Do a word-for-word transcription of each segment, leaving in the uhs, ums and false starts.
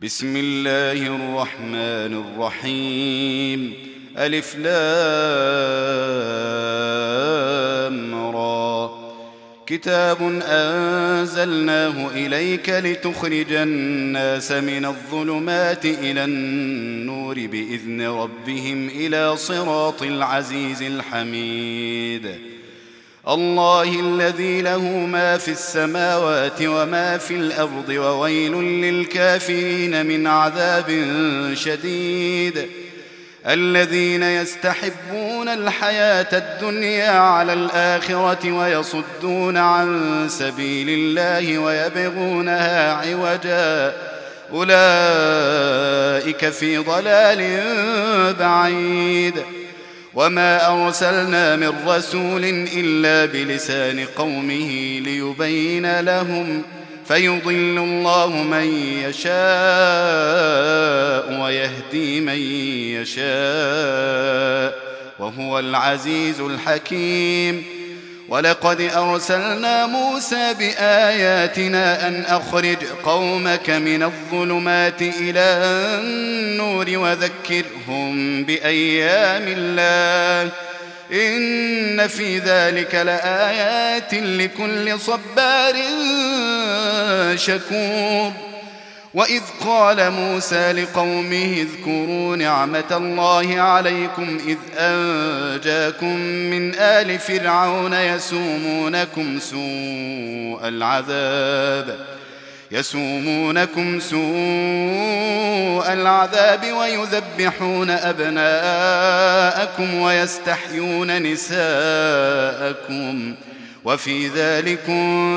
بسم الله الرحمن الرحيم. ألف لام را. كتاب أنزلناه إليك لتخرج الناس من الظلمات إلى النور بإذن ربهم إلى صراط العزيز الحميد. الله الذي له ما في السماوات وما في الأرض وويل للكافرين من عذاب شديد. الذين يستحبون الحياة الدنيا على الآخرة ويصدون عن سبيل الله ويبغونها عوجا أولئك في ضلال بعيد. وما أرسلنا من رسول إلا بلسان قومه ليبين لهم فيضل الله من يشاء ويهدي من يشاء وهو العزيز الحكيم. ولقد أرسلنا موسى بآياتنا أن أخرج قومك من الظلمات إلى النور وذكرهم بأيام الله إن في ذلك لآيات لكل صبار شكور. وإذ قال موسى لقومه اذكروا نعمة الله عليكم إذ أنجاكم من آل فرعون يسومونكم سوء العذاب يسومونكم سوء العذاب ويذبحون أبناءكم ويستحيون نساءكم وفي ذلكم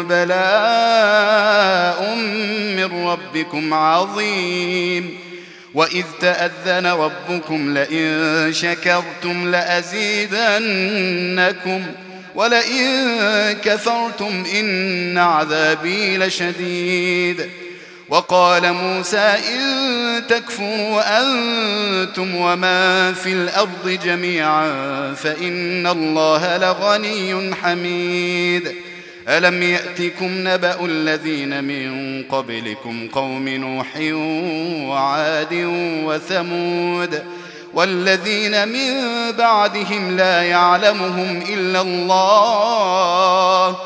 بلاء من ربكم عظيم. وإذ تأذن ربكم لئن شكرتم لأزيدنكم ولئن كفرتم إن عذابي لشديد. وقال موسى إن تكفروا أنتم ومن في الأرض جميعا فإن الله لغني حميد. ألم يأتكم نبأ الذين من قبلكم قوم نوح وعاد وثمود والذين من بعدهم لا يعلمهم إلا الله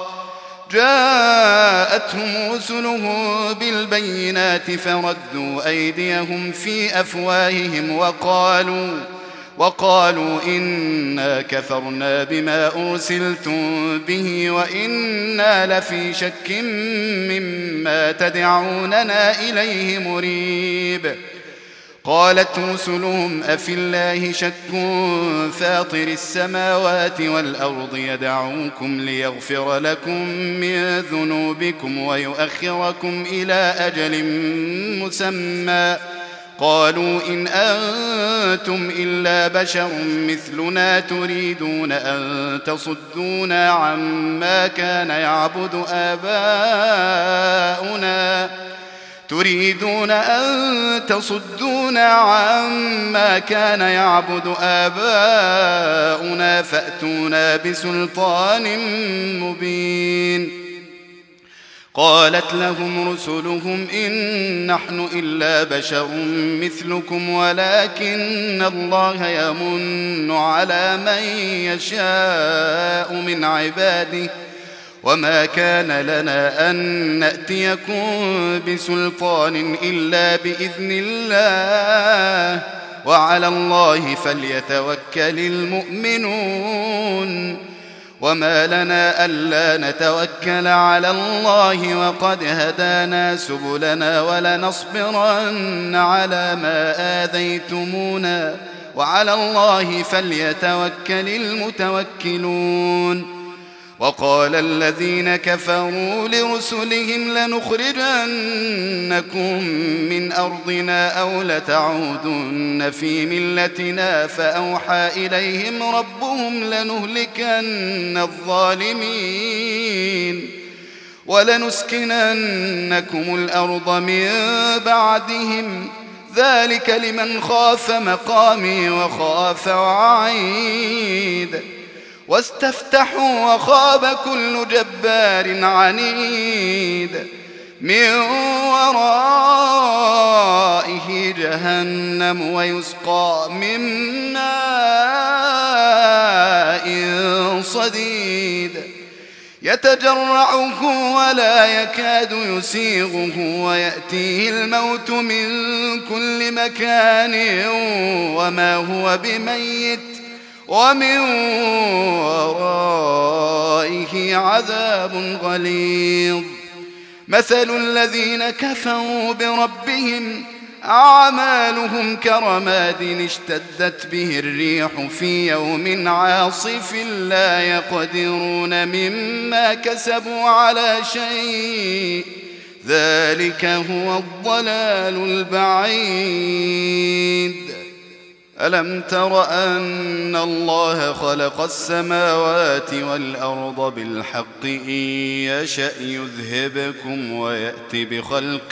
جاءتهم رسلهم بالبينات فردوا أيديهم في أفواههم وقالوا وقالوا إنا كفرنا بما أرسلتم به وإنا لفي شك مما تدعوننا إليه مريب. قالت رسلهم أفي الله شك فاطر السماوات والأرض يدعوكم ليغفر لكم من ذنوبكم ويؤخركم إلى أجل مسمى قالوا إن أنتم إلا بشر مثلنا تريدون أن تصدونا عما كان يعبد آباؤنا تريدون أن تصدونا عما كان يعبد آباؤنا فأتونا بسلطان مبين. قالت لهم رسلهم إن نحن إلا بشر مثلكم ولكن الله يمن على من يشاء من عباده وما كان لنا أن نأتيكم بسلطان إلا بإذن الله وعلى الله فليتوكل المؤمنون. وما لنا ألا نتوكل على الله وقد هدانا سبلنا ولنصبرن على ما آذيتمونا وعلى الله فليتوكل المتوكلون. وقال الذين كفروا لرسلهم لنخرجنكم من أرضنا أو لتعودن في ملتنا فأوحى إليهم ربهم لنهلكن الظالمين ولنسكننكم الأرض من بعدهم ذلك لمن خاف مقامي وخاف وعيد. واستفتحوا وخاب كل جبار عنيد من وراء جهنم ويسقى من ماء صديد يتجرعه ولا يكاد يسيغه ويأتيه الموت من كل مكان وما هو بميت ومن ورائه عذاب غليظ. مثل الذين كفروا بربهم أعمالهم كرماد اشتدت به الريح في يوم عاصف لا يقدرون مما كسبوا على شيء ذلك هو الضلال البعيد. ألم تر أن الله خلق السماوات والأرض بالحق إن يشأ يذهبكم ويأتي بخلق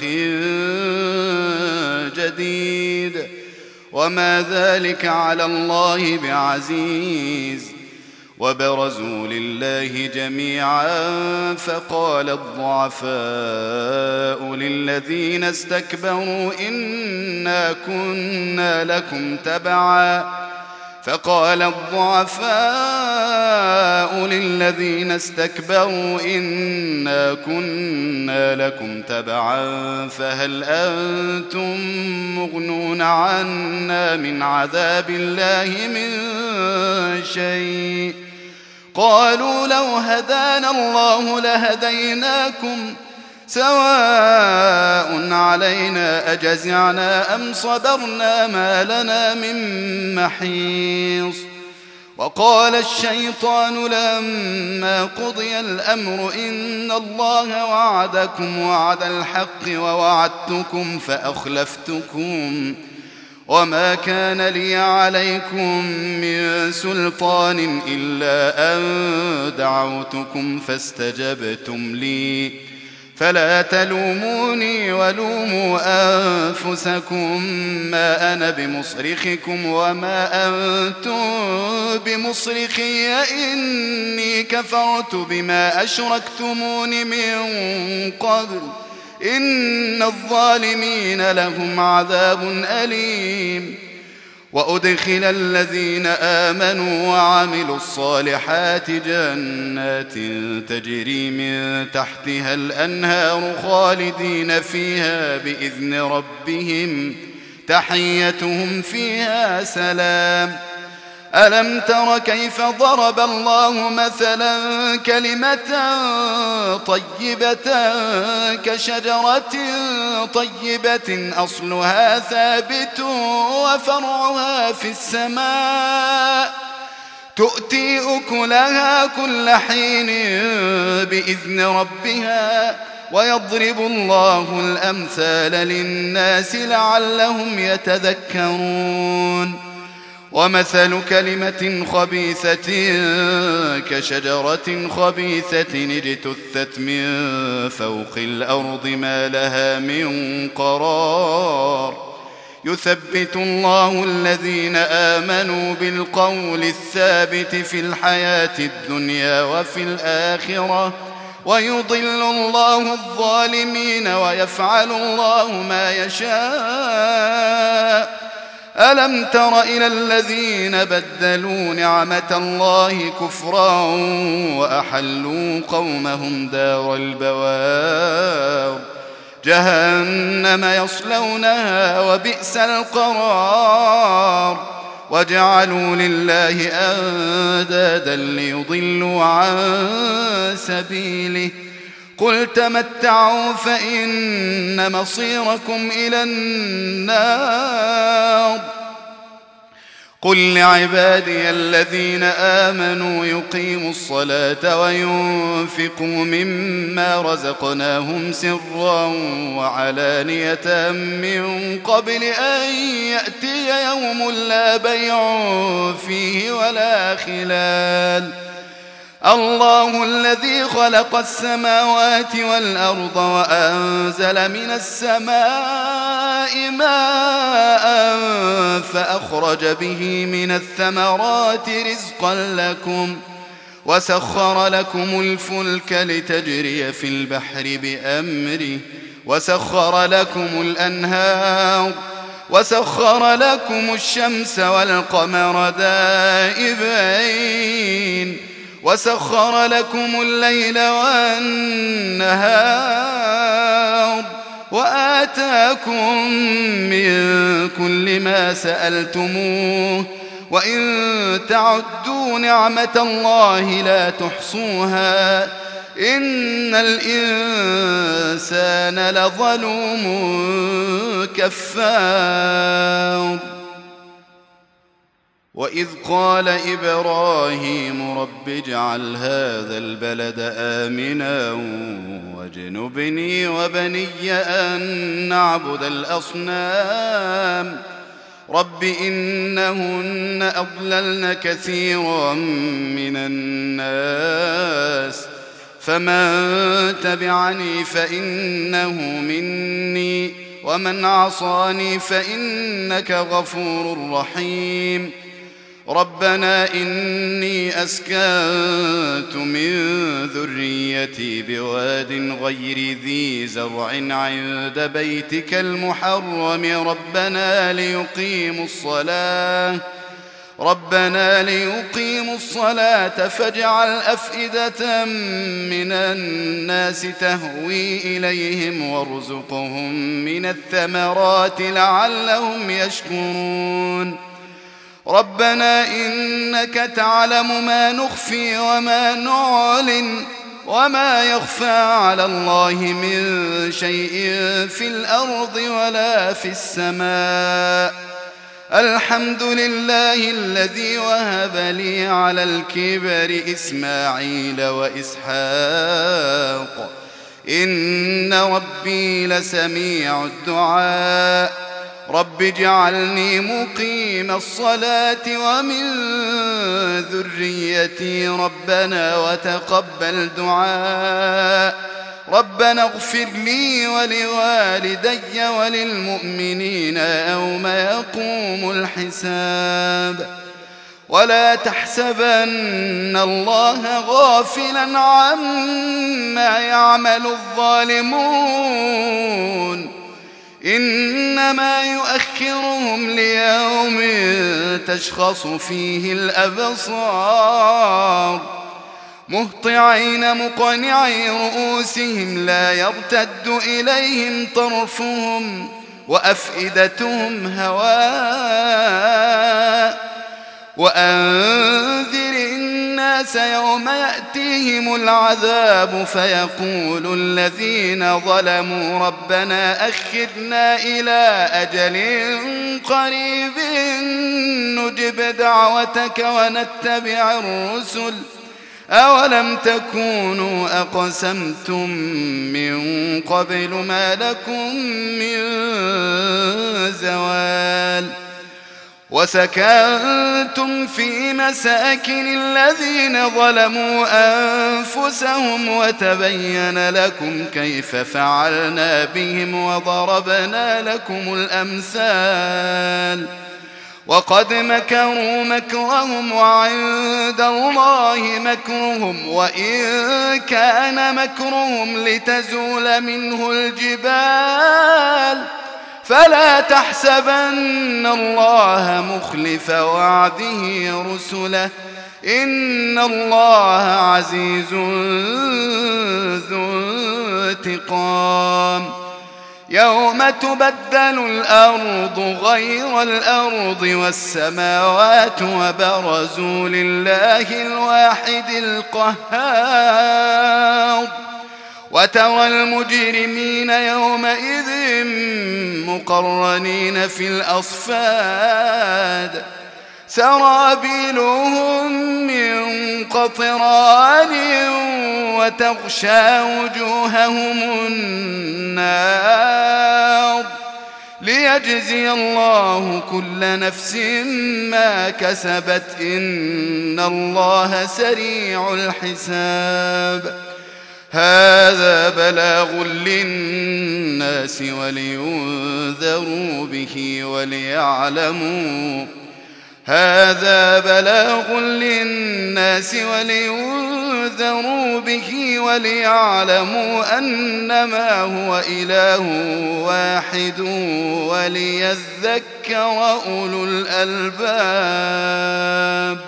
جديد وما ذلك على الله بعزيز. وبرزوا لله جميعا فقال الضعفاء للذين استكبروا إنا كنا لكم تبعا فقال الضعفاء للذين استكبروا إنا كنا لكم تبعا فهل أنتم مغنون عنا من عذاب الله من شيء قالوا لو هدانا الله لهديناكم سواء علينا أجزعنا أم صبرنا ما لنا من محيص. وقال الشيطان لما قضي الأمر إن الله وعدكم وعد الحق ووعدتكم فأخلفتكم وما كان لي عليكم من سلطان إلا أن دعوتكم فاستجبتم لي فلا تلوموني ولوموا أنفسكم ما أنا بمصرخكم وما أنتم بمصرخي إني كفرت بما أشركتمون من قبل إن الظالمين لهم عذاب أليم. وأدخل الذين آمنوا وعملوا الصالحات جنات تجري من تحتها الأنهار خالدين فيها بإذن ربهم تحيتهم فيها سلام. ألم تر كيف ضرب الله مثلا كلمة طيبة كشجرة طيبة أصلها ثابت وفرعها في السماء تؤتي أكلها كل حين بإذن ربها ويضرب الله الأمثال للناس لعلهم يتذكرون. ومثل كلمة خبيثة كشجرة خبيثة اجتثت من فوق الأرض ما لها من قرار يثبت الله الذين آمنوا بالقول الثابت في الحياة الدنيا وفي الآخرة ويضل الله الظالمين ويفعل الله ما يشاء. ألم تر إلى الذين بدلوا نعمة الله كفرا وأحلوا قومهم دار البوار جهنم يصلونها وبئس القرار وجعلوا لله أندادا ليضلوا عن سبيله قل تمتعوا فإن مصيركم إلى النار. قل لعبادي الذين آمنوا يقيموا الصلاة وينفقوا مما رزقناهم سرا وعلانية من قبل أن يأتي يوم لا بيع فيه ولا خلال. الله الذي خلق السماوات والأرض وأنزل من السماء ماء فأخرج به من الثمرات رزقا لكم وسخر لكم الفلك لتجري في البحر بأمره وسخر لكم الأنهار وسخر لكم الشمس والقمر دائبين وسخر لكم الليل والنهار وآتاكم من كل ما سألتموه وإن تعدوا نعمة الله لا تحصوها إن الإنسان لظلوم كفار. وإذ قال إبراهيم رب اجعل هذا البلد آمنا واجنبني وبني أن نعبد الأصنام رب إنهن أضللن كثيرا من الناس فمن تبعني فإنه مني ومن عصاني فإنك غفور رحيم. ربنا إني أسكنت من ذريتي بواد غير ذي زرع عند بيتك المحرم ربنا ليقيموا الصلاة ربنا ليقيموا الصلاة فاجعل أفئدة من الناس تهوي إليهم وارزقهم من الثمرات لعلهم يشكرون. ربنا إنك تعلم ما نخفي وما نعلن وما يخفى على الله من شيء في الأرض ولا في السماء. الحمد لله الذي وهب لي على الكبر إسماعيل وإسحاق إن ربي لسميع الدعاء. رب اجعلني مقيم الصلاة ومن ذريتي ربنا وتقبل دعاء. ربنا اغفر لي ولوالدي وللمؤمنين يوم يقوم الحساب. ولا تحسبن الله غافلا عما يعمل الظالمون إنما يؤخرهم ليوم تشخص فيه الأبصار مهطعين مقنعي رؤوسهم لا يرتد إليهم طرفهم وأفئدتهم هواء. وأنذر الناس يوم يأتيهم العذاب فيقول الذين ظلموا ربنا أخرنا إلى أجل قريب نجب دعوتك ونتبع الرسل أولم تكونوا أقسمتم من قبل ما لكم من زوال. وسكنتم في مساكن الذين ظلموا أنفسهم وتبين لكم كيف فعلنا بهم وضربنا لكم الأمثال. وقد مكروا مكرهم وعند الله مكرهم وإن كان مكرهم لتزول منه الجبال فلا تحسبن الله مخلف وعده رسله إن الله عزيز ذو انتقام. يوم تبدل الأرض غير الأرض والسماوات وبرزوا لله الواحد القهار. وترى المجرمين يومئذ مقرنين في الأصفاد سرابيلهم من قطران وتغشى وجوههم النار ليجزي الله كل نفس ما كسبت إن الله سريع الحساب. هذا بلاغ للناس ولينذروا به وليعلموا هذا بلاغ للناس ولينذروا لينذروا به وليعلموا أنما هو إله واحد وليذكر أولو الألباب.